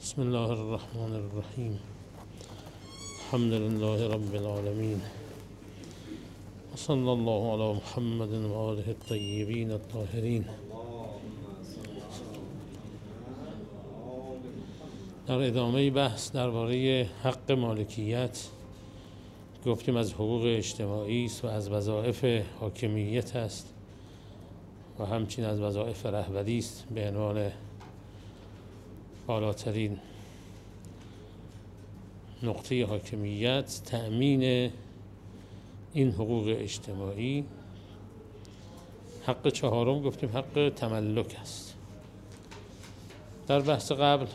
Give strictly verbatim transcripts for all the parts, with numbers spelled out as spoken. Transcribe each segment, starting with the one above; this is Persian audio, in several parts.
بسم الله الرحمن الرحیم. الحمد لله رب العالمین و صلی الله علی محمد و آله الطیبین الطاهرین. در ادامه بحث درباره حق مالکیت گفتیم از حقوق اجتماعی است و از وظایف حاکمیت است و همچنین از وظایف رهبری است به عنوان بالاترین نقطه حاکمیت تأمین این حقوق اجتماعی. حق چهارم گفتیم حق تملک است. در بحث قبل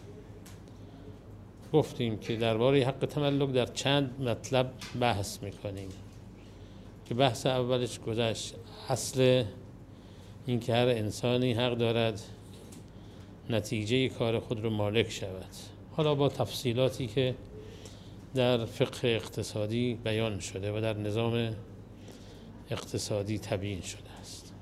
گفتیم که درباره حق تملک در چند مطلب بحث میکنیم که بحث اولش گذشت اصل این که هر انسانی حق دارد نتیجه کار خود رو مالک شود. حالا با تفصیلاتی که در فقه اقتصادی بیان شده و در نظام اقتصادی تبیین شده است.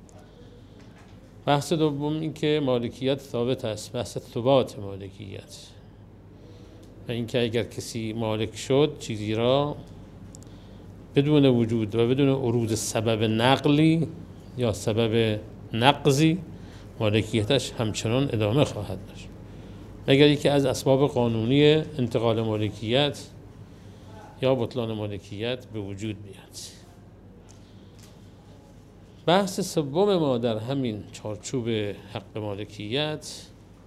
بحث دوم این که مالکیت ثابت است، بحث ثبات مالکیت و اینکه اگر کسی مالک شد چیزی را بدون وجود و بدون ورود سبب نقلی یا سبب نقضی مالکیتش همچنان ادامه خواهد داشت مگر اینکه از اسباب قانونی انتقال مالکیت یا بطلان مالکیت به وجود بیاد. بحث سوم ما در همین چارچوب حق مالکیت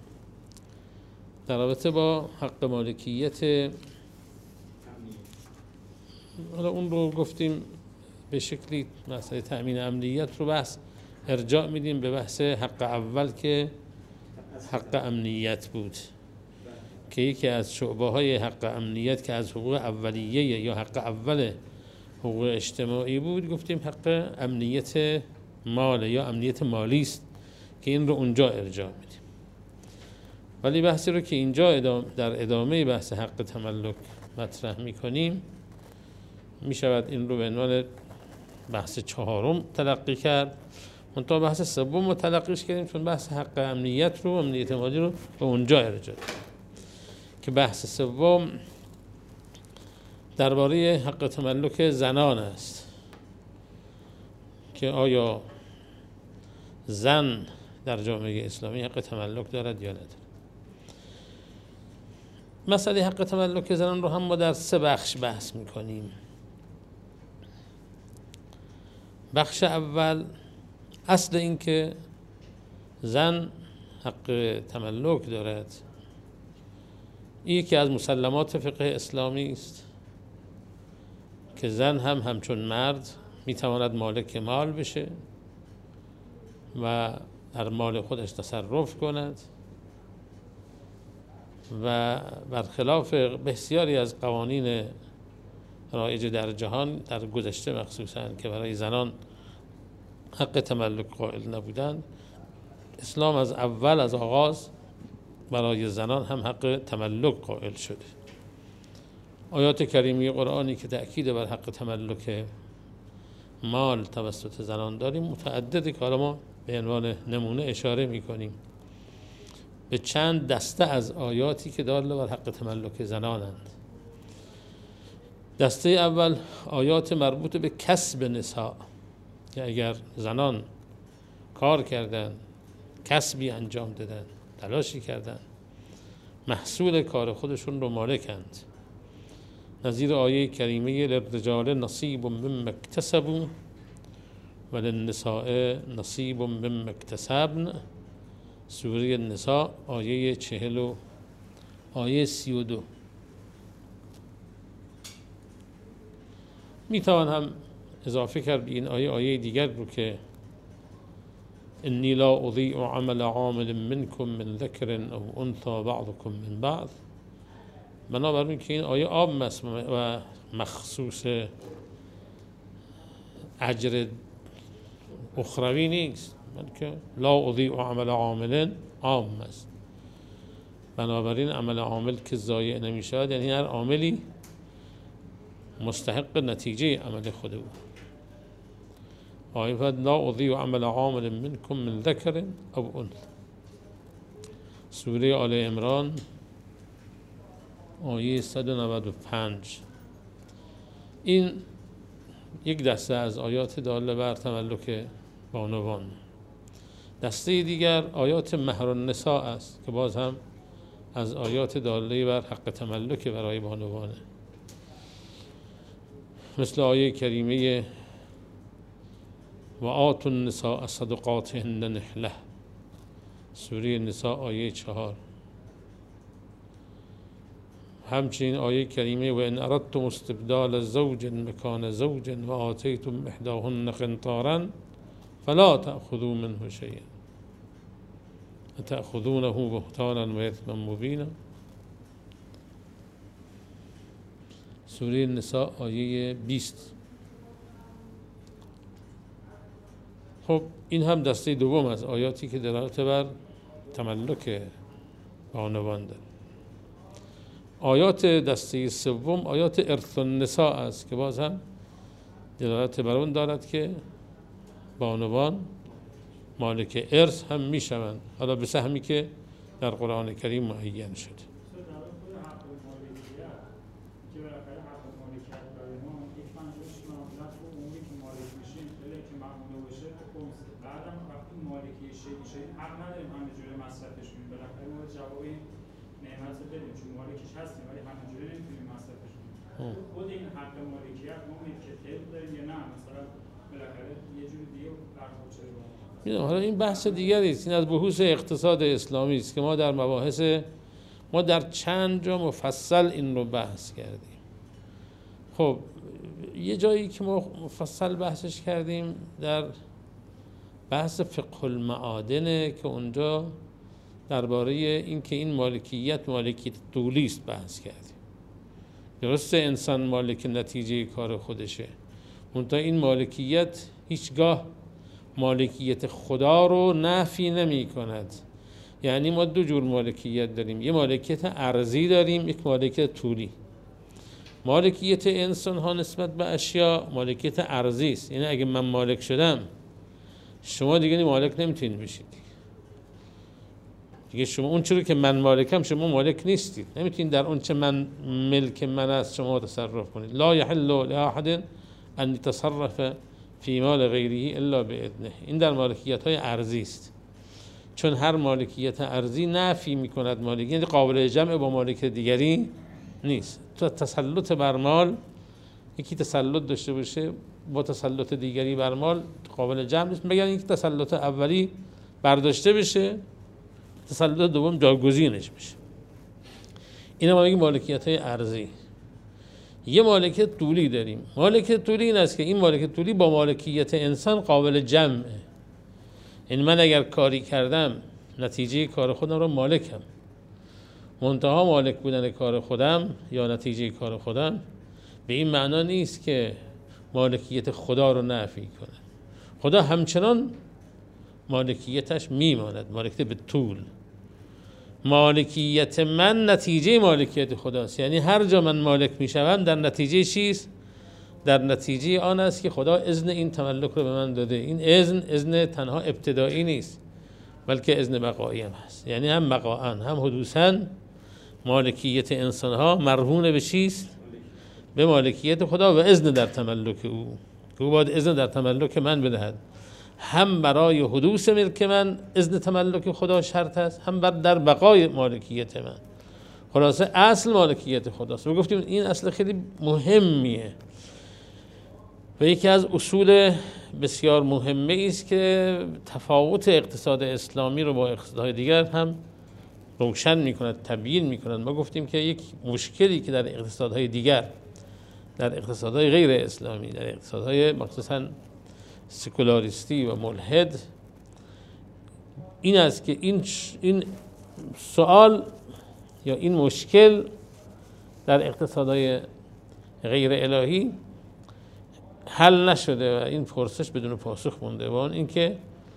در رابطه با حق مالکیت، حالا اون رو گفتیم به شکلی مسئله تأمین امنیت رو بحث ارجاع میدیم به بحث حق اول که حق امنیت بود که یکی از شعبه های حق امنیت که از حقوق اولیه یا حق اول حقوق اجتماعی بود گفتیم حق امنیت مال یا امنیت مالی است که این رو اونجا ارجاع میدیم. ولی بحثی رو که اینجا ادامه در ادامه بحث حق تملک مطرح میکنیم میشود این رو به عنوان بحث چهارم تلقی کرد. منتها بحث سوم رو تلقیش کردیم چون بحث حق امنیت رو امنیت مالی رو به اونجا ارجاع دادیم که بحث سوم درباره حق تملک زنان است که آیا زن در جامعه اسلامی حق تملک دارد یا ندارد. مسئله حق تملک زنان رو هم ما در سه بخش بحث میکنیم. بخش اول اصل این که زن حق تملک دارد این یکی از مسلمات فقه اسلامی است که زن هم همچون مرد میتواند مالک مال بشه و در مال خودش تصرف کند و برخلاف بسیاری از قوانین رایج در جهان در گذشته مخصوصاً که برای زنان حق تملک قائل نبودند، اسلام از اول از آغاز برای زنان هم حق تملک قائل شده. آیات کریمی قرآنی که تأکید بر حق تملک مال توسط زنان داریم متعدد که ما به عنوان نمونه اشاره می کنیم به چند دسته از آیاتی که دال بر حق تملک زنانند. دسته اول آیات مربوط به کسب نساء که اگر زنان کار کردن، کسبی انجام دادن، تلاشی کردن، محصول کار خودشون رو مالکند. نظیر آیه کریمه للرجال نصیب مما اکتسبوا وللنساء نصیب مما اکتسبن، سوره النساء آیه چهل و آیه سی و دو. میتوان هم اضافه کرد به این آیه آیه دیگر رو که انی لا اضیع عمل عامل منکم من ذکر او انثى بعضکم من بعض، بنابراین که این آیه عام است و مخصوص اجر اخروی نیست، بلکه لا اضیع عمل عامل عام است. بنابراین عمل عامل که ضایع نمی شود یعنی هر عاملی مستحق نتیجه عمل خود بود. آیه لا اضیع عمل عامل منکم من ذکر او انثى. سوره آل عمران آیه صد و نود و پنج. این یک دسته از آیات داله بر تملک بانوان. دسته دیگر آیات مهر النساء است که باز هم از آیات داله بر حق تملک برای بانوانه، مثل آیه کریمه و آتوا النساء صدقاتهن نحله، سوره نساء آیه چهار. همچنین آیه کریمه و ان اردتم استبدال زوج مکان زوج و آتیتم احداهن قنطارا فلا تأخذوا منه شیئا تأخذونه بهتانا و اثما مبینا، سوره نساء آیه بیست. خب این هم دسته دوم از آیاتی که دلالت بر تملک بانوان دارد. آیات دسته سوم آیات ارث النساء است که باز هم دلالت بر اون دارد که بانوان مالک ارث هم می شوند، حالا به سهمی که در قرآن کریم معین شده. خود این حق مالکیت ما که طبق داریم یا نه مثلا بالاخره یه جور دیگه برخورد شده. حالا این بحث دیگری است، این از بحوث اقتصاد اسلامی است که ما در مباحث ما در چند جا مفصل این رو بحث کردیم. خب یه جایی که ما مفصل بحثش کردیم در بحث فقه المعادنه که اونجا درباره این که این مالکیت مالکیت طولی است بحث کردیم. درسته انسان مالک نتیجه کار خودشه، منتها این مالکیت هیچگاه مالکیت خدا رو نفی نمی کند. یعنی ما دو جور مالکیت داریم، یه مالکیت ارضی داریم، یک مالکیت طولی. مالکیت انسان ها نسبت به اشیا مالکیت ارضی است، یعنی اگه من مالک شدم شما دیگه مالک نمیتونید بشید دیگه. شما اون چیزی که من مالکم شما مالک نیستید، نمیتونید در اون چه من ملک من است شما تصرف کنید. لا یحل لاحد ان يتصرف فی مال غیره الا باذنه. این در مالکیت های ارضی است، چون هر مالکیت ارضی نفی میکند مالکیت، یعنی قابل جمع با مالکیت دیگری نیست. تو تسلط بر مال، یکی تسلط داشته باشه با تسلط دیگری بر مال قابل جمع نیست، مگر اینکه تسلط اولی برداشته بشه تسلط دوم جایگزینش بشه. اینا ما میگیم مالکیت های ارضی. یه مالکیت طولی داریم. مالکیت طولی این است که این مالکیت طولی با مالکیت انسان قابل جمعه. یعنی من اگر کاری کردم نتیجه کار خودم رو مالکم، منتها مالک بودن کار خودم یا نتیجه کار خودم به این معنا نیست که مالکیت خدا رو نفی کنه. خدا همچنان مالکیتش میماند، مالکیت به طول. مالکیت من نتیجه مالکیت خداست، یعنی هر جا من مالک میشوم در نتیجه چیست؟ در نتیجه آن است که خدا اذن این تملک رو به من داده. این اذن اذن تنها ابتدایی نیست بلکه اذن بقایی هم هست، یعنی هم بقاءً هم حدوثاً مالکیت انسان ها مرهون به چیست؟ به مالکیت خدا و اذن در تملک او، که او باید اذن در تملک من بدهد. هم برای حدوث ملک من اذن تملک خدا شرط است، هم بر در بقای مالکیت من. خلاصه اصل مالکیت خداست. ما گفتیم این اصل خیلی مهمیه و یکی از اصول بسیار مهمه است که تفاوت اقتصاد اسلامی رو با اقتصادهای دیگر هم روشن میکند، تبیین میکند. ما گفتیم که یک مشکلی که در اقتصادهای دیگر، در اقتصادهای غیر اسلامی، در اقتصادهای مخصوصاً سکولاریستی و ملحد این است که این این سوال یا این مشکل در اقتصادهای غیر الهی حل نشده و این پرسش بدون پاسخ مونده. و اون اینکه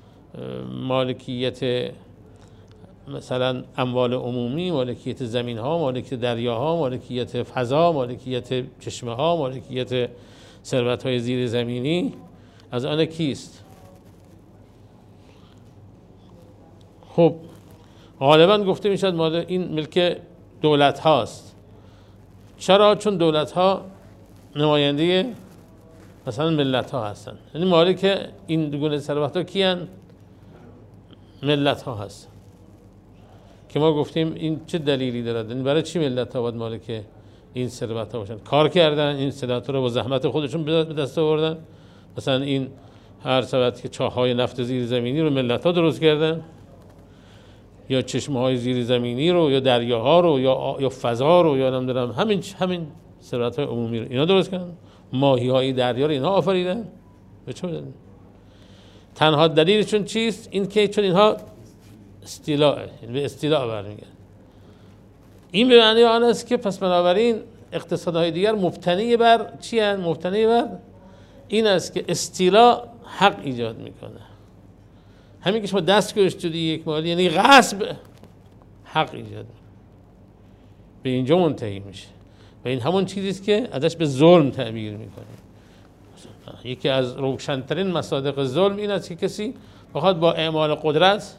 مالکیت مثلا اموال عمومی، مالکیت زمین ها، مالکیت دریاها، مالکیت فضا، مالکیت چشمه ها، مالکیت ثروت های زیر زمینی از آن کیست؟ خب غالبا گفته میشد مال این ملک دولت هاست. چرا؟ چون دولت ها نماینده مثلا ملت ها هستن، یعنی مالک این گونه ثروت ها کیان؟ ملت ها هستن. که ما گفتیم این چه دلیلی دارد؟ یعنی برای چی ملت ها باید مالک این ثروت ها باشن؟ کار کردن، این ثروت رو با زحمت خودشون به دست آوردن. مثلا این هر ثروت که چاهای نفت زیر زمینی رو ملت ها درست کردن، یا چشمه های زیر زمینی رو، یا دریاها رو، یا یا فضا رو، یا نمیدونم همین همین ثروت های عمومی رو اینا درست کردن. ماهی های دریا رو اینا آفریدن. به چه دلیل؟ تنها دلیلشون چیست؟ این که چون اینها استیلاء، یعنی به استیلاء برمیگردن. این به معنی آن است که پس بنابراین اقتصادهای دیگر مبتنی بر چی هستند؟ مبتنی بر این است که استیلاء حق ایجاد میکنه. همین که شما دست گذاشت توی یک مالی یعنی غصب، حق ایجاد میکنه. به اینجا منتهی میشه و این همون چیزی است که ازش به ظلم تعبیر میکنه. یکی از روشنترین مصادیق ظلم این است که کسی بخواد با اعمال قدرت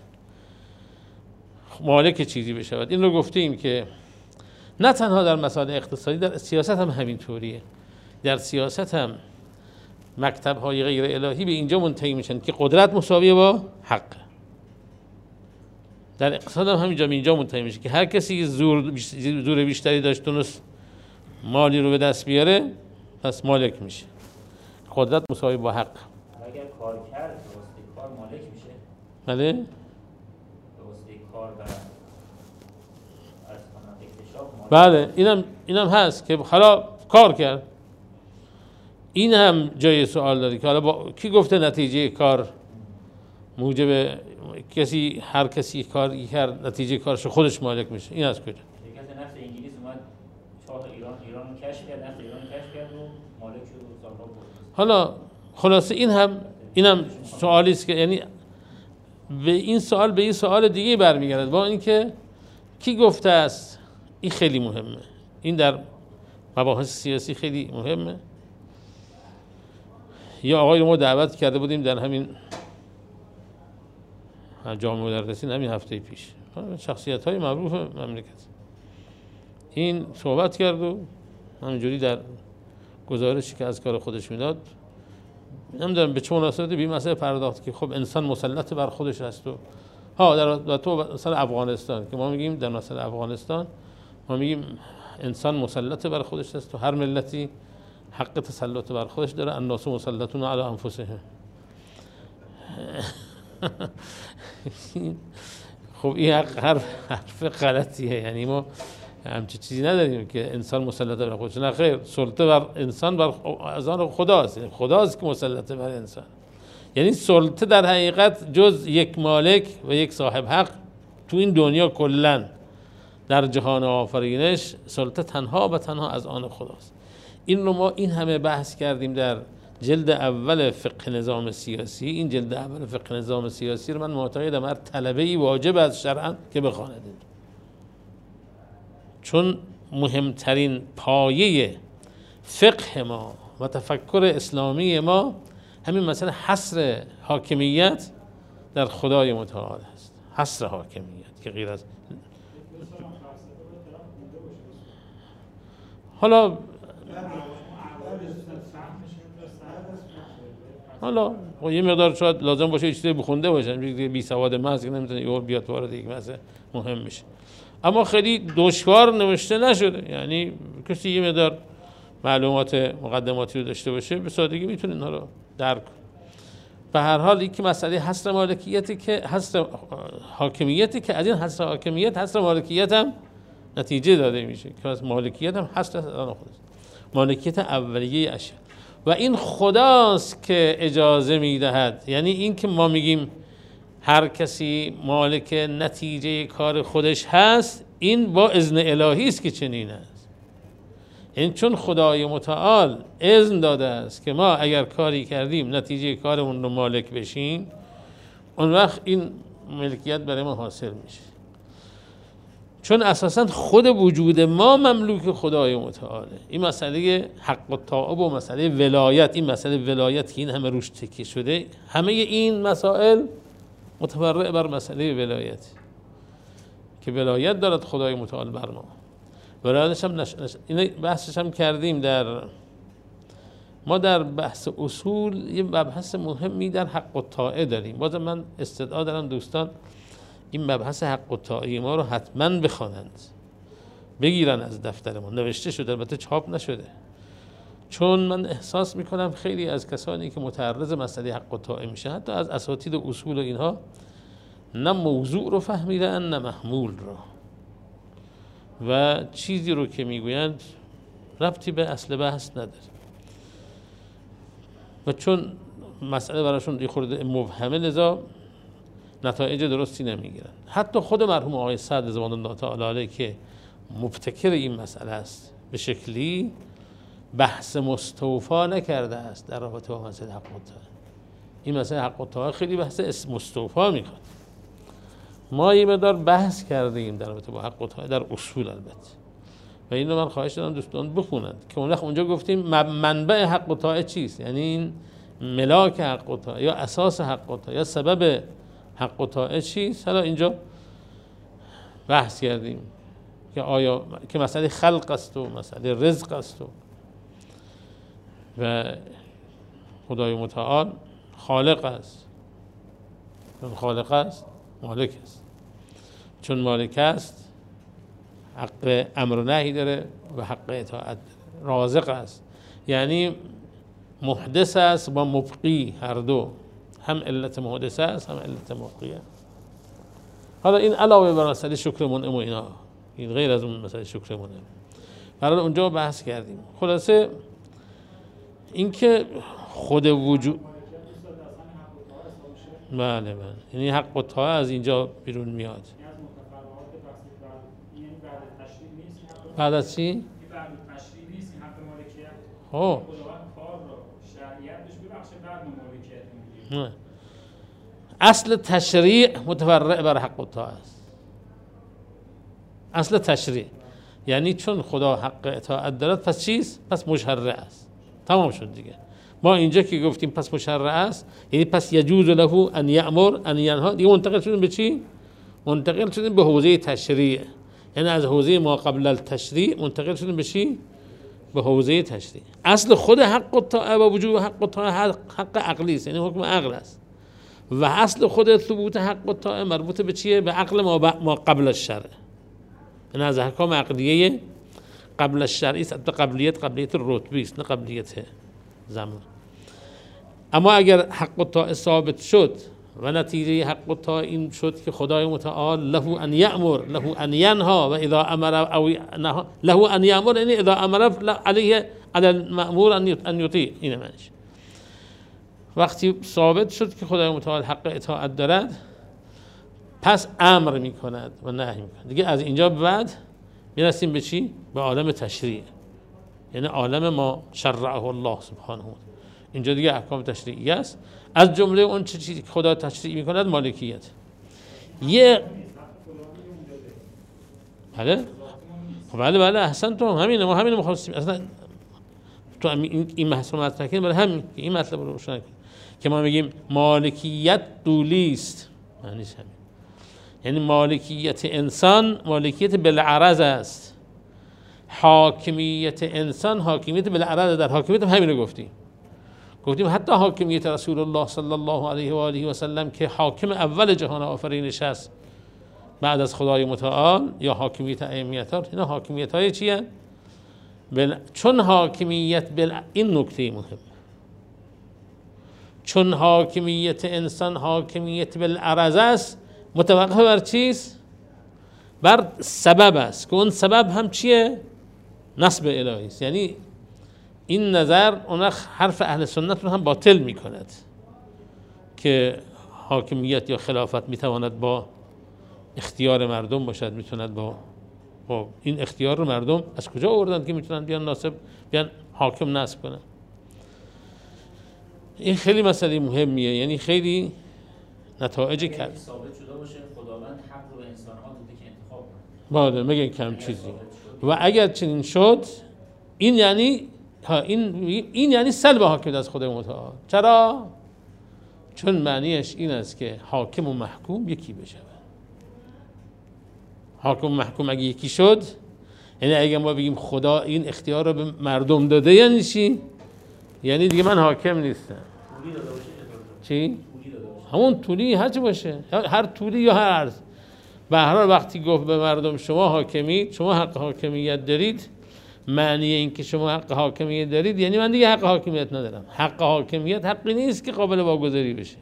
مالک چیزی بشود. این رو گفتیم که نه تنها در مسائل اقتصادی، در سیاست هم همینطوریه. در سیاست هم مکتب های غیر الهی به اینجا منتهی میشن که قدرت مساویه با حق. در اقتصاد هم همینجا به اینجا منتهی میشه که هر کسی زور زور بیشتری داشت تونست مالی رو به دست بیاره پس مالک میشه. قدرت مساوی با حق. اگر کار کرد واسه کار مالک میشه. بله؟ واسه کار و بله اینم اینم هست که حالا کار کرد. این هم جای سوال داره که حالا با کی گفته نتیجه کار موجب کسی هر کسی کار کرد نتیجه کارش خودش مالک میشه؟ این از کجا؟ شرکت نفت انگلیس اومد چاه ایران ایران کشف کرد، نفت ایران کشف کرد و مالک شد و سالها بود. حالا خلاصه این هم اینم سوالی است که یعنی به این سوال به این سوال دیگه برمیگرده، با اینکه کی گفته است. این خیلی مهمه. این در مباحث سیاسی خیلی مهمه. یا آقای رو ما دعوت کرده بودیم در همین جامعه مدرسین همین هفته پیش، شخصیت های معروف مملکت، این صحبت کرد و همینجوری در گزارشی که از کار خودش میداد نمیدونم به چه مناسبتی به مسئله پرداخت که خب انسان مسلط بر خودش هست. و ها در تو مثلا افغانستان که ما میگیم در مثلا افغانستان ما میگیم انسان مسلط بر خودش هست و هر ملتی حق تسلط بر خودش داره. الناس مسلطون علی انفسهم. خب این حرف حرف غلطیه، یعنی ما همچین چیزی نداریم که انسان مسلط بر خودش. نه خیر، سلطه بر انسان بر از آن خداست، خداست که مسلط بر انسان. یعنی سلطه در حقیقت جز یک مالک و یک صاحب حق تو این دنیا کلا در جهان آفرینش سلطه تنها و تنها از آن خداست. این رو ما این همه بحث کردیم در جلد اول فقه نظام سیاسی. این جلد اول فقه نظام سیاسی رو من معتقدم هر طلبه‌ای واجب از شرعاً که بخواند، چون مهمترین پایه فقه ما و تفکر اسلامی ما همین مسئله حصر حاکمیت در خدای متعال است. حصر حاکمیت که غیر از حالا حالا یه مقدار شاید لازم باشه چیزی بخونده باشن، بی سواد محض که نمیتونه یه بیاد وارد یک مسئله مهم میشه. اما خیلی دشوار نوشته نشده، یعنی کسی یه مقدار معلومات مقدماتی رو داشته باشه به سادگی میتونه اینا رو درک کنه. به هر حال این که مسئله حصر مالکیتی که حصر حاکمیتی که از این حصر حاکمیت حصر مالکیت هم نتیجه داده میشه که از مالکیت هم حصر از آن خودست، مالکیت اولیه اشیاء. و این خداست که اجازه میدهد، یعنی این که ما میگیم هر کسی مالک نتیجه کار خودش هست، این با اذن الهی است که چنین است. این چون خدای متعال اذن داده است که ما اگر کاری کردیم نتیجه کارمون رو مالک بشیم، اون وقت این ملکیت برای ما حاصل میشه. چون اساساً خود وجود ما مملوک خدای متعاله. این مسئله حق و طاعه و مسئله ولایت، این مسئله ولایت که این همه روش تکیه شده، همه این مسائل متفرع بر مسئله ولایت. که ولایت دارد خدای متعال بر ما. ولایتش هم نش... نش... این بحثش هم کردیم در ما در بحث اصول یه مبحث مهمی در حق الطاعه داریم. بازم من استدعا دارم دوستان این مبحث حق الطاعه ما رو حتما بخوانند، بگیرن از دفترمون. نوشته شده البته چاپ نشده، چون من احساس میکنم خیلی از کسانی که متعرض مسئله حق الطاعه میشن حتی از اساتید و اصول و اینها نه موضوع رو فهمیدن نه محمول رو، و چیزی رو که میگویند ربطی به اصل بحث نداره و چون مسئله براشون یه خورده مبهمه لذا نتایج درستی نمیگیرن. حتی خود مرحوم آقای سعد رضوان الله تعالی علیه که مبتکر این مسئله است به شکلی بحث مستوفا نکرده است در رابطه با مسئله حق الطاعه. این مسئله حق الطاعه خیلی بحث مستوفا میخواد. ما یه مقدار بحث کردیم در رابطه با حق الطاعه در اصول البته، و اینو من خواهش دارم دوستان بخونند که اون وقت اونجا گفتیم منبع حق الطاعه چیست، یعنی این ملاک حق الطاعه یا اساس حق الطاعه یا سبب حق الطاعه چیست. حالا اینجا بحث کردیم که آیا که مسئله خلق است و مسئله رزق است و و خدای متعال خالق است، چون خالق است مالک است، چون مالک است حق امر و نهی داره و حق اطاعت داره. رازق است یعنی محدث است با مبقی، هر دو هم علت محدث است هم علت مبقی است. حالا این علاوه بر مسئله شکر منعم و اینا، این غیر از اون مسئله شکر منعم، برای اونجا بحث کردیم. خلاصه اینکه خود وجود بله بله یعنی حق الطاعه از اینجا بیرون میاد. بعد از چی؟ بعد تشریع نیست این حق مالکیت. خب خداوند کار رو شرعیت بهش ببخشه بعد مالکیت میگیره. اصل تشریع متفرع بر حق الطاعه است. اصل تشریع یعنی چون خدا حق اطاعت دارد پس چیست؟ پس مشرع است. تمام شد دیگه. ما اینجا که گفتیم پس مشرع است یعنی پس یجوز له ان یأمر ان ینها، دیگه منتقل شدیم به چی؟ منتقل شدیم به حوزه تشریع، یعنی از حوزه ما قبل التشریع منتقل شدیم به چی؟ به حوزه تشریع. اصل خود حق الطاعه و وجوب حق الطاعه حق عقلی است، یعنی حکم عقل است، و اصل خود ثبوت حق الطاعه مربوط به چیه؟ به عقل ما, ما قبل الشرع، یعنی از احکام عقلیه قبل الشرعی است. قبلیت قبلیت رتبی است نه قبلیت زمان. اما اگر حق الطاعه ثابت شد و نتیجه حق الطاعه این شد که خدای متعال له ان یأمر له ان ینها و اذا امر او نهى له ان یأمر، یعنی اذا امر علیه علی المأمور ان یطیع. این معنیش وقتی ثابت شد که خدای متعال حق اطاعت دارد پس امر میکند و نهی میکند. دیگه از اینجا بعد میرسیم به چی؟ به عالم تشریع، یعنی عالم ما شرعه الله سبحانه. اینجا دیگه احکام تشریعی است، از جمله اون چه چیزی که خدا تشریع میکند مالکیت. یه بله بله بله احسن تو همینه، ما همینه مخواستیم اصلا تو این بحث رو مطرح کنیم، برای همین این مطلب رو روشن کنیم که ما میگیم مالکیت دولی است، معنیش همین، یعنی مالکیت انسان مالکیت بالعرض است، حاکمیت انسان حاکمیت بالعرض. در حاکمیت هم همین رو گفتیم گفتیم حتی حاکمیت رسول الله صلی الله علیه و آله و سلم که حاکم اول جهان آفرینش است بعد از خدای متعال، یا حاکمیت ائمه ها، اینا حاکمیت های چیه؟ بل... چون حاکمیت بل... این نکته مهم، چون حاکمیت انسان حاکمیت بالعرض است متوقف بر چیست؟ بر سبب است که اون سبب هم چیه؟ نصب الهی است. یعنی این نظر اون حرف اهل سنت رو هم باطل می کند که حاکمیت یا خلافت می تواند با اختیار مردم باشد، می تواند با با این اختیار رو مردم از کجا آوردن که میتونن بیان ناصب بیان حاکم نصب کنن؟ این خیلی مسئله مهمیه، یعنی خیلی نتایج کرد. ثابت شده باشه خداوند حق رو به انسان ها داده که انتخاب کنن. بله میگن کم چیزی. و اگر چنین شد این یعنی ها این این یعنی سلب حاکمیت از خدای متعال. چرا؟ چون معنیش این است که حاکم و محکوم یکی بشه. حاکم محکوم اگه یکی شد، یعنی اگه ما بگیم خدا این اختیار رو به مردم داده یعنی چی؟ یعنی دیگه من حاکم نیستم. طولی داده باشه چی؟ طولی داده باشه. همون طولی هر چی باشه، هر طولی یا هر عرض. به هر حال وقتی گفت به مردم شما حاکمید، شما حق حاکمیت دارید، معنی این که شما حق حاکمیت دارید یعنی من دیگه حق حاکمیت ندارم. حق حاکمیت حقی نیست که قابل واگذاری بشه.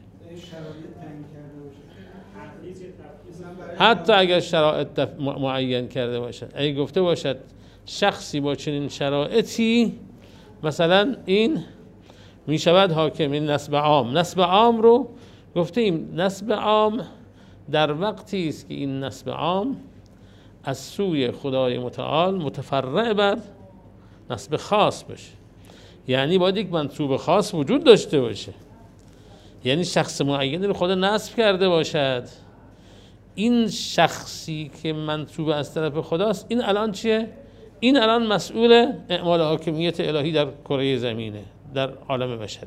حتی اگر شرایط معین کرده باشد، اگه گفته باشد شخصی با چنین شرایطی مثلا این می شود حاکم، این نسب عام. نسب عام رو گفتیم نسب عام در وقتی است که این نسب عام از سوی خدای متعال متفرع بر نسب خاص بشه. یعنی باید یک منصوب خاص وجود داشته باشه، یعنی شخص معینی رو خدا نسب کرده باشد. این شخصی که منصوب از طرف خداست، این الان چیه؟ این الان مسئول اعمال حاکمیت الهی در کره زمینه، در عالم بشره.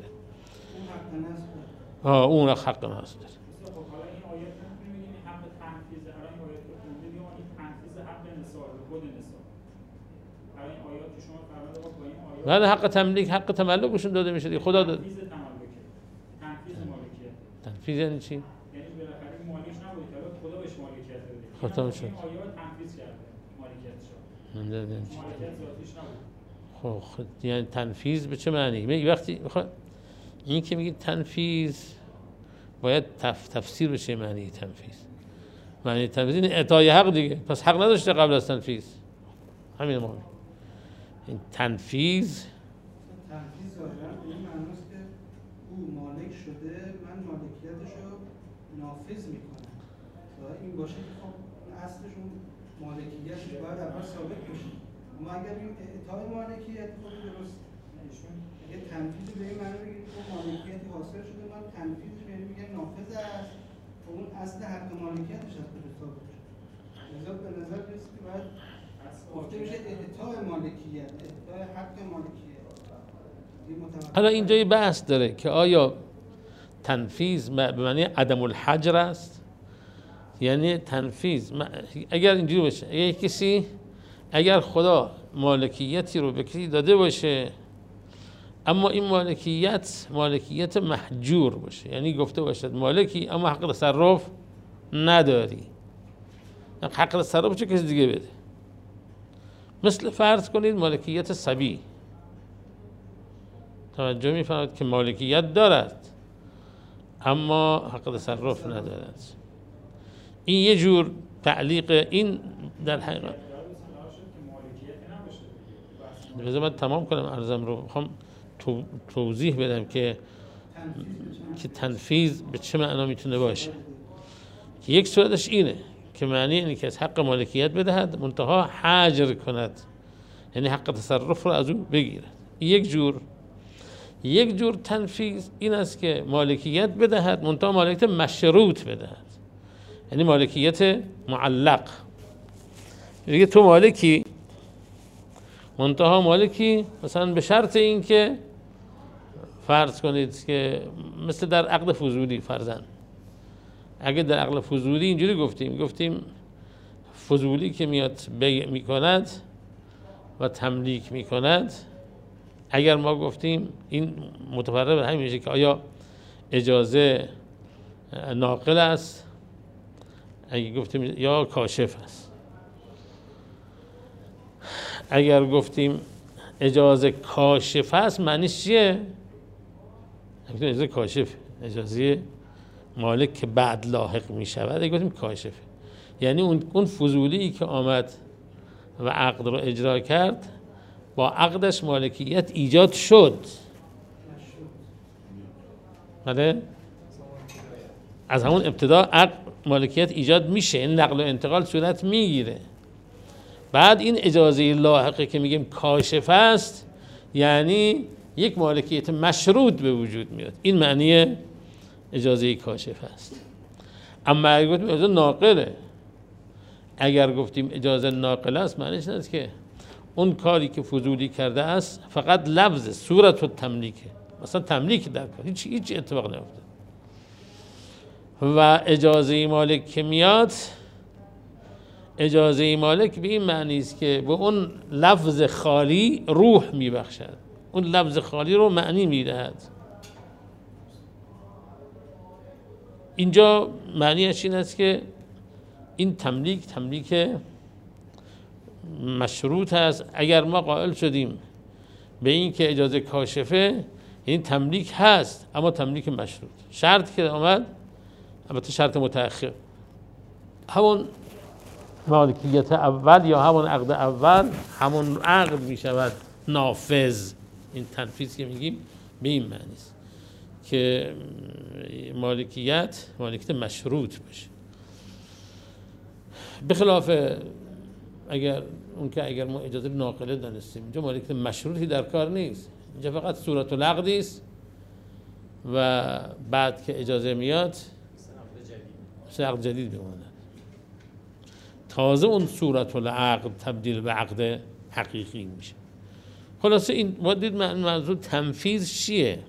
آه اون حق ناست داره. بعد حق تملیک، حق تملک بهشون داده میشه دیگه. خدا داده. تنفیذ یعنی چی؟ یعنی بالاخره مالکش نبود که خدا بهش مالکیت داده. ختم شد. این آیات تنفیذ کرده مالکیتش. مالکیت ذاتیش نبود. خب یعنی تنفیذ به چه معنی؟ می وقتی بخواد این که میگه تنفیذ باید تف... تفسیر بشه. معنی تنفیذ، معنی تنفیذ این اعطای حق دیگه. پس حق نداشته قبل از تنفیذ. همین معنی. این تنفیذ تنفیذ ظاهراً به این معناست که او مالک شده، من مالکیتش رو نافذ میکنم. تا این باشه که خب اصلش اون مالکیتش باید اول ثابت بشه. اما اگر این اعطای مالکیت خود درست نشون، اگه تنفیذ به این معنی بگید که مالکیتی حاصل شده، من تنفیذش یعنی میگم نافذ است، اون اصل حق مالکیتش از کجا ثابت شد. لذا به نظر میاد که باید گفته میشه اعطای مالکیت، اعطای حق مالکیت. حالا اینجا یه بحث داره که آیا تنفیذ به معنی عدم الحجر است؟ یعنی تنفیذ اگر اینجوری باشه، اگر کسی اگر خدا مالکیتی رو به کسی داده باشه اما این مالکیت مالکیت محجور باشه، یعنی گفته باشد مالکی اما حق تصرف نداری، حق تصرف چه کسی دیگه بده. مثل فرض کنید مالکیت صبی، توجه می‌فرمایید که مالکیت دارد اما حق تصرف ندارد. این یه جور تعلیق این در حقیقت. بذار من تمام کنم عرضم رو، میخوام توضیح بدم که که تنفیذ به چه معنا میتونه باشه. که یک صورتش اینه که معنی اینه که از حق مالکیت بدهد منتها حجر کند، یعنی حق تصرف رو از اون بگیرد. یک جور یک جور تنفیذ این است که مالکیت بدهد منتها مالکیت مشروط بدهد، یعنی مالکیت معلق. دیگه تو مالکی منتها مالکی مثلا به شرط این که فرض کنید که مثل در عقد فضولی فرضاً، اگه در عقد فضولی اینجوری گفتیم گفتیم فضولی که میاد بیع میکند و تملیک میکند، اگر ما گفتیم این متفرع به همین میشه که آیا اجازه ناقل است، اگه گفتیم یا کاشف است. اگر گفتیم اجازه کاشف است معنیش چیه؟ اجازه کاشف، اجازه مالک که بعد لاحق می شود، اگه گفتیم کاشفه، یعنی اون اون فضولی که آمد و عقد رو اجرا کرد با عقدش مالکیت ایجاد شد. بله؟ از همون ابتدا عقد مالکیت ایجاد میشه، این نقل و انتقال صورت میگیره. بعد این اجازه لاحقه که میگیم کاشف است، یعنی یک مالکیت مشروط به وجود میاد. این معنی اجازه کاشف است. اما اگر گفتیم اجازه ناقله، اگر گفتیم اجازه ناقل است معنیش این است که اون کاری که فضولی کرده است فقط لفظ صورت و تملیکه، مثلا تملیک در کار هیچ هیچ اتفاق نیفته. و اجازه مالک که میاد اجازه مالک به این معنی است که به اون لفظ خالی روح میبخشد، اون لفظ خالی رو معنی میدهد. اینجا معنیش این است که این تملیک تملیک مشروط است. اگر ما قائل شدیم به این که اجازه کاشفه، این تملیک هست اما تملیک مشروط. شرط که آمد، البته شرط متأخر، همون مالکیت اول یا همون عقد اول، همون عقد می شود نافذ. این تنفیذ که میگیم به این معنی است که مالکیت مالکیت مشروط باشه، بخلاف اگر اون که اگر ما اجازه ناقله دانستیم، اینجا مالکیت مشروطی در کار نیست، اینجا فقط صورت العقد است و بعد که اجازه میاد مثل عقد جدید بماند، تازه اون صورت العقد تبدیل به عقد حقیقی میشه. خلاصه این ما دید منظور تنفیذ چیه؟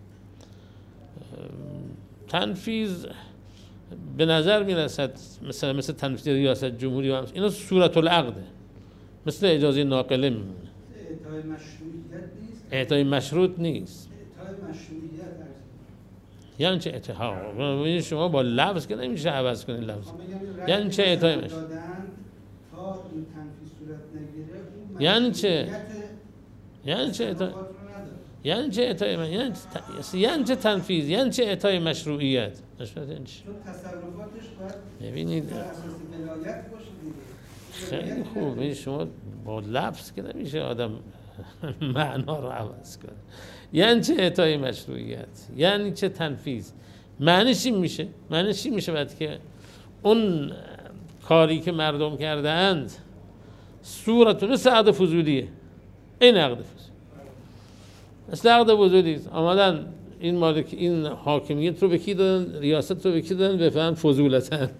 تنفیذ به نظر میرسد مثلا مثل تنفیذ ریاست جمهوری و اینا صورت العقده، مثل اجازه ناقله میمونه. اعطای مشروعیت نیست. اعطای مشروط نیست. اعطای مشروعیت یعنی چه اعطا؟ شما با لفظ که نمیشه عوض کنید لفظ. یعنی چه اعطای مشروط؟ تا این تنفیذ صورت نگیره، یعنی چه؟ یعنی چه اعطای؟ یعنی چه اعطای من؟ یعنی یعنی چه تنفیذ؟ یعنی چه اعطای مشروعیت؟ نشد این چی؟ چون تصرفاتش باید ببینید بر اساس ولایت باشه دیگه. خیلی خوب. شما با لفظ که نمیشه آدم معنا رو عوض کنه. یعنی چه اعطای مشروعیت؟ یعنی چه تنفیذ؟ معنیش این میشه؟ معنیش این میشه بعد که اون کاری که مردم کردند صورت مثل عقد فضولیه، این عقد فضولی مثل عقد فضولی است. آمدن این مالک این حاکمیت رو به کی دادن؟ ریاست رو به کی دادن؟ بفهمن فضولتن.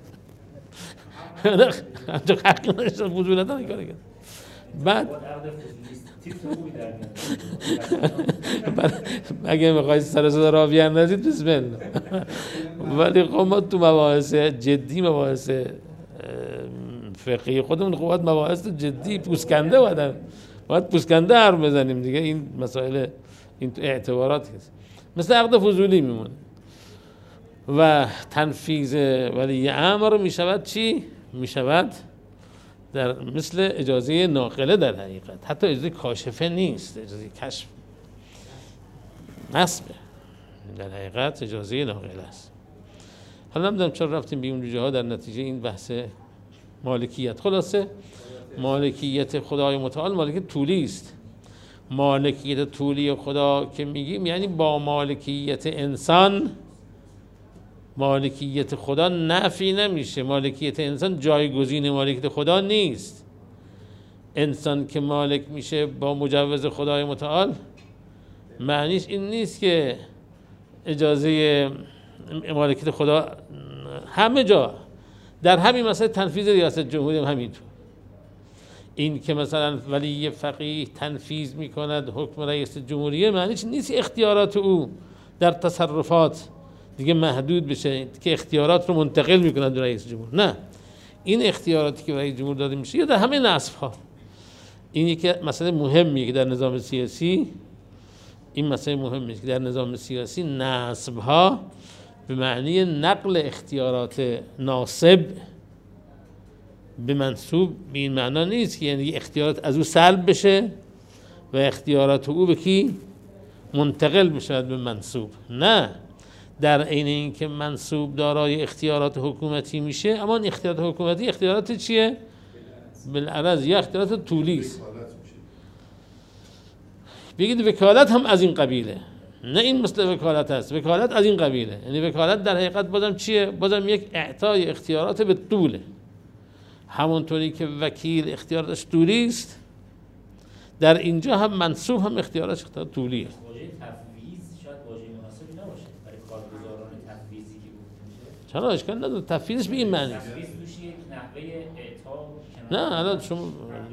تو حق نداشتن فضولتن کار کرد. بعد اگه میخوای سر صدا را بیاندازید بسم الله. ولی خب ما تو مباحث جدی، مباحث فقهی خودمون خب مباحث جدی پوسکنده بودن، باید پوسکنده حرف بزنیم دیگه. این مسائل این اعتبارات هست، مثل عقد فضولی میمونه. و تنفیذ ولی امر میشود چی؟ میشود در مثل اجازه ناقله در حقیقت، حتی اجازه کاشفه نیست، اجازه کشف نصبه، در حقیقت اجازه ناقله است. حالا نمیدونم چرا رفتیم به اون جاها در نتیجه این بحث مالکیت. خلاصه مالکیت خدای متعال مالکیت طولی است. مالکیت طولی خدا که میگیم یعنی با مالکیت انسان مالکیت خدا نفی نمیشه. مالکیت انسان جایگزین مالکیت خدا نیست. انسان که مالک میشه با مجوز خدای متعال، معنیش این نیست که اجازه مالکیت خدا همه جا، در همین مسئله تنفیذ ریاست جمهوری هم همینطور. این که مثلا ولی فقیه تنفیذ میکند حکم رئیس جمهوری، معنیش نیست اختیارات او در تصرفات دیگه محدود بشه که اختیارات رو منتقل میکنند به رئیس جمهور. نه، این اختیاراتی که رئیس جمهور داده میشه یا در همه نصب ها، این یکی مسئله مهمیه که در نظام سیاسی، این مسئله مهمیه که در نظام سیاسی نصب ها به معنی نقل اختیارات ناصب به منصوب به این معنا نیست که یعنی اختیارات از او سلب بشه و اختیارات او به کی منتقل بشه به منصوب. نه، در عین اینکه منصوب دارای اختیارات حکومتی میشه، اما این اختیارات حکومتی اختیارات چیه؟ بالعرض یا اختیارات طولی است. بگید وکالت هم از این قبیله، نه این مثل وکالت هست، وکالت از این قبیله. یعنی وکالت در حقیقت بازم چیه؟ بازم یک اعطای اختیارات به طوله. همونطوری که وکیل اختیاراتش طولی است، در اینجا هم منصوب هم اختیاراتش اختیارات طولیه. واژه تفویض شاید واژه مناسبی نباشه برای کارگزاران تفویضی که گفته میشه. چرا اشکال نداره؟ تفویضش به این معنی است. تفویض توش یک نحوه اعطا نه، الان شما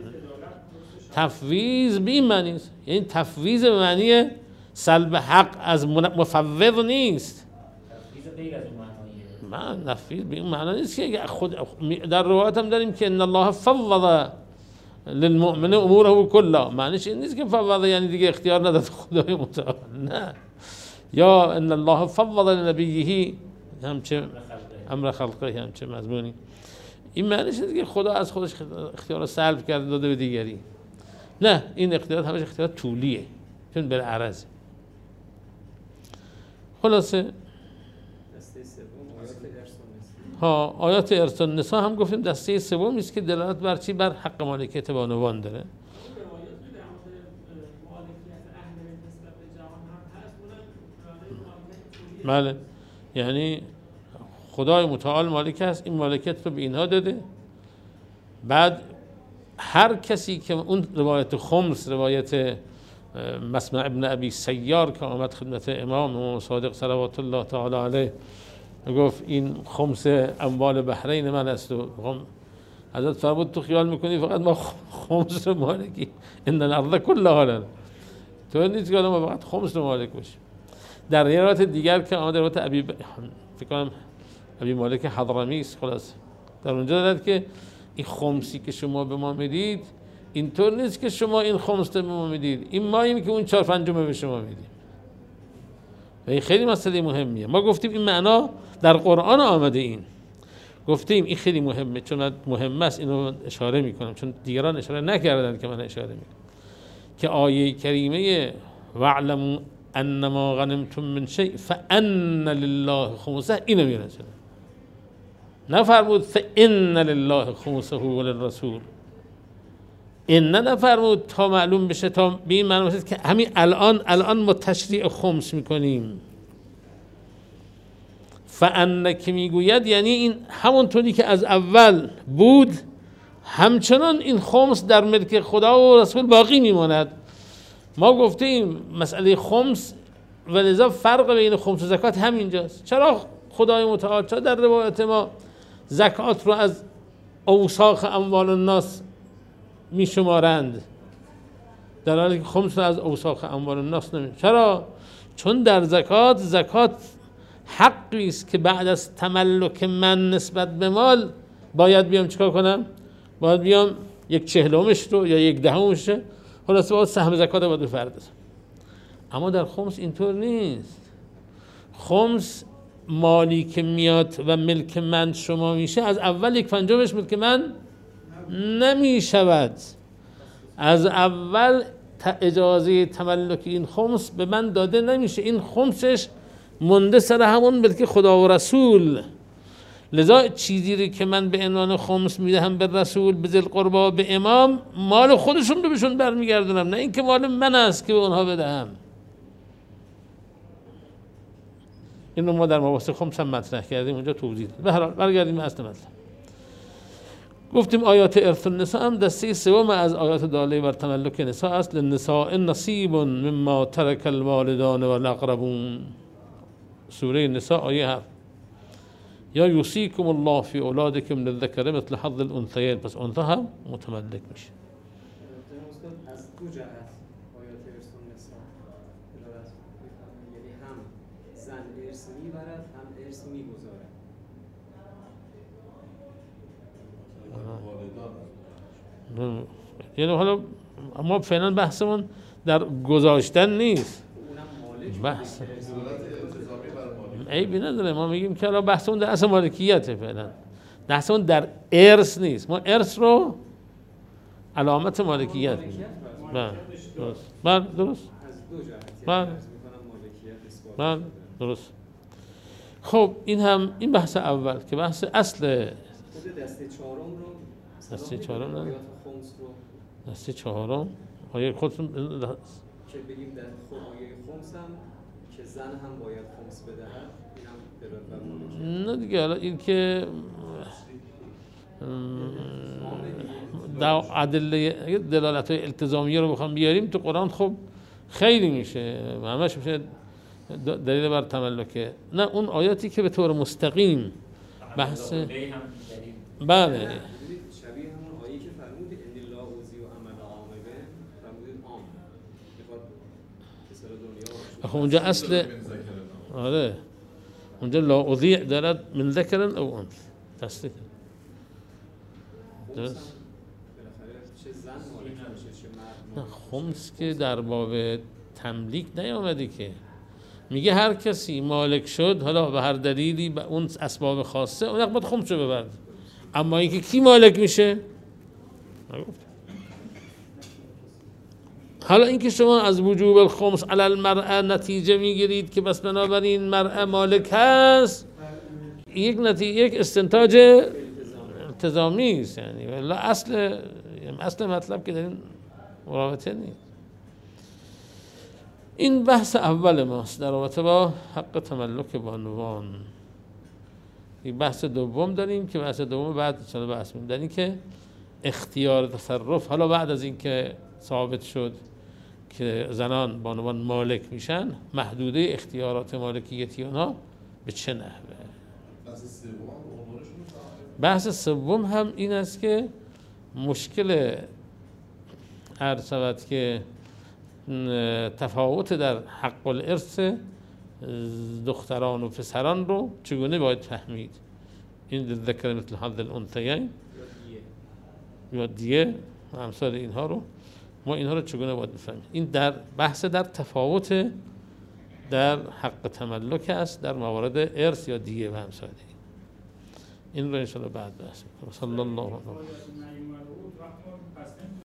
تفویض به این معنی است، یعنی تفویض به معنی سلب حق از مفوض نیست. تفویض غیر از اون معنیه. من نفی به این معنی نیست که خود در روایت هم داریم که ان الله فوض للمؤمن اموره کلا، معنیش این نیست که فوض یعنی دیگه اختیار نداد خدای متعال، نه. یا ان الله فوض لنبیه همچه امر خلقه همچه مضمونی، این معنیش نیست که خدا از خودش اختیار رو سلب کرده داده به دیگری، نه، این اختیارات همش اختیارات طولیه چون بالعرض. خلاصه دسته سوم آیات ارث و نساء. ها آیات ارث و نساء هم گفتیم دسته سومی است که دلالت بر چی؟ بر حق مالکیت بانوان داره. بله، یعنی خدای متعال مالک است، این مالکیت رو به اینها داده. بعد هر کسی که اون روایت خمس، روایت مسمع ابن ابی سیار که آمد خدمت امام صادق صلوات الله تعالی علیه گفت این خمس اموال بحرین من است و حضرت فرمود تو خیال میکنی فقط ما خمس رو مالکی؟ ان الارض کلها لنا، تو نیست که ما فقط خمس رو مالک باشیم. در روایت دیگر که آمد روایت ابی ب... فکر کنم ابی مالک حضرمی است، خلاص در اونجا دارد که این خمسی که شما به ما میدید اینطور نیست که شما این خمس به ما میدید، این ما این که اون چهار پنجم به شما میدیم. و این خیلی مسئله مهمیه. ما گفتیم این معنا در قرآن آمده، این گفتیم این خیلی مهمه، چون مهمه است اینو اشاره میکنم چون دیگران اشاره نکردن که من اشاره میکنم که آیه کریمه وعلموا انما غنمتم من شیء فان لله خمسه اینو میرسه، نفرمود فان لله خمسه وللرسول، این نه نفرمود تا معلوم بشه، تا به این معنی باشه که همین الان الان ما تشریع خمس میکنیم. فان که میگوید یعنی این همونطوری که از اول بود همچنان این خمس در ملک خدا و رسول باقی میماند. ما گفتیم مسئله خمس و لذا فرق بین خمس و زکات همینجاست. چرا خدای متعال چرا در روایت ما زکات رو از اوساخ اموال الناس می شمارند در حالی که خمس رو از اوساخ اموال الناس نمی؟ چرا؟ چون در زکات زکات حقی است که بعد از تملک من نسبت به مال باید بیام چیکار کنم؟ باید بیام یک چهلمش رو یا یک دهمش رو خلاصه باید سهم زکات باید بپردازم. اما در خمس اینطور نیست. خمس مالی که میاد و ملک من شما میشه از اول یک پنجمش ملک من نمی شود. از اول اجازه تملک این خمس به من داده نمیشه، این خمسش مونده سر همون ملک خدا و رسول. لذا چیزی که من به عنوان خمس میدهم به رسول، به ذی القربا، به امام، مال خودشون رو بهشون برمیگردونم، نه اینکه مال من است که به اونها بدهم. اینو ما در مباحث خمس هم مطرح کردیم، اونجا توضیح دادیم. به هر حال برگردیم اصل مطلب. گفتیم آیات ارث النساء هم دسته سوم از آیات داله بر تملک نساء است. للنساء نصیب مما ترک الوالدان والاقربون، سوره نساء آیه هفت. یا یوصیکم الله فی اولادکم للذکر مثل حظ الانثیین، پس انثی هم متملک میشه. از دو جهت آیات ارث النساء دلالت می‌کنه، یعنی هم زن ارث میبرد هم ارث میگذارد. یعنی حالا ما فعلا بحثمون در گذاشتن نیست، بحث عیبی نداره، ما میگیم که حالا بحثمون در اصل مالکیته، فعلا بحثمون در ارث نیست. ما ارث رو علامت مالکیت میگیم. بله درست، بله درست، بله بله درست. خب این هم این بحث اول که بحث اصل دسته چهارم رو دسته چهارم نه آیات خمس رو دسته چهارم آیه خودتون که بگیم در خود آیه خمس هم که زن هم باید خمس بدهد، این هم دلالت بر مالکیت. نه دیگه حالا این که ادله دلالت های التزامیه رو بخوام بیاریم تو قرآن خب خیلی میشه، همش میشه دلیل بر تملکه. نه اون آیاتی که به طور مستقیم بحث بله شبیه همون آیه که فرمود ان الله اوزی و عمل عامه، فرمودید عام میخواد کسر دنیا. خب اونجا اصل آره اونجا لا اضیع دارد من ذکر او انثى تصدیق خمس هم بالاخره چه زن مالک میشه چه مرد نه مالک خمس که در باب تملیک نیامده که میگه هر کسی مالک شد حالا به هر دلیلی به اون اسباب خاصه اون باید خمس رو ببرد، اما اینکه کی مالک میشه نگفت. حالا اینکه شما از وجوب الخمس علی المرأه نتیجه میگیرید که بس بنابراین مرأه مالک هست، یک نتیجه یک استنتاج التزامی است، یعنی ولی اصل اصل مطلب که در این مرابطه نیست. این بحث اول ماست در رابطه با حق تملک بانوان. این بحث دوم داریم که بحث دوم بعد چرا بحث می‌کنیم در این که اختیار تصرف حالا بعد از اینکه ثابت شد که زنان بانوان مالک میشن، محدوده اختیارات مالکیتی اونها به چه نحوه. بحث سوم هم این است که مشکل عرض شود که تفاوت در حق الارث دختران و پسران رو چگونه باید فهمید. این ذکر مثل حظ الانثیین یا دیه و امثال اینها رو ما اینها رو چگونه باید بفهمیم. این در بحث در تفاوت در حق تملک است در موارد ارث یا دیه و امثال این رو ان شاء الله بعد بحث. صلی الله علیه و